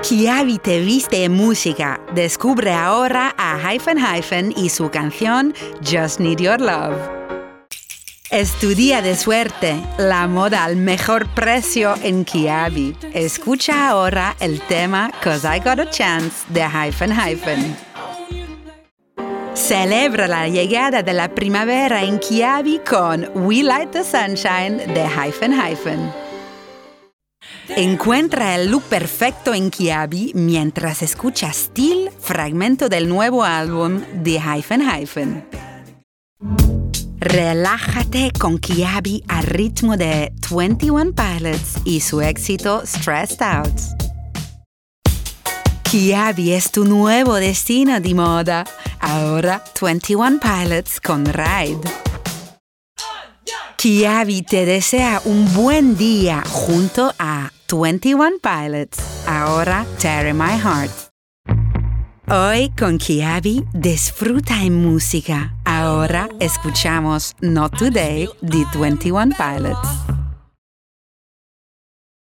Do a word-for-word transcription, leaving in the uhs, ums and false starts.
Kiavi te viste en música. Descubre ahora a Hyphen Hyphen y su canción Just Need Your Love. Es tu día de suerte, la moda al mejor precio en Kiavi. Escucha ahora el tema 'Cause I Got a Chance de Hyphen Hyphen. Celebra la llegada de la primavera en Kiavi con We Light the Sunshine de Hyphen Hyphen. Encuentra el look perfecto en Kiavi mientras escuchas Still, fragmento del nuevo álbum de Hyphen Hyphen. Relájate con Kiavi al ritmo de twenty-one Pilots y su éxito Stressed Out. Kiavi es tu nuevo destino de moda. Ahora twenty-one Pilots con Ride. Kiavi te desea un buen día junto a twenty-one Pilots. Ahora Tear My Heart. Hoy con Kiavi disfruta en música. Ahora escuchamos Not Today de twenty-one Pilots.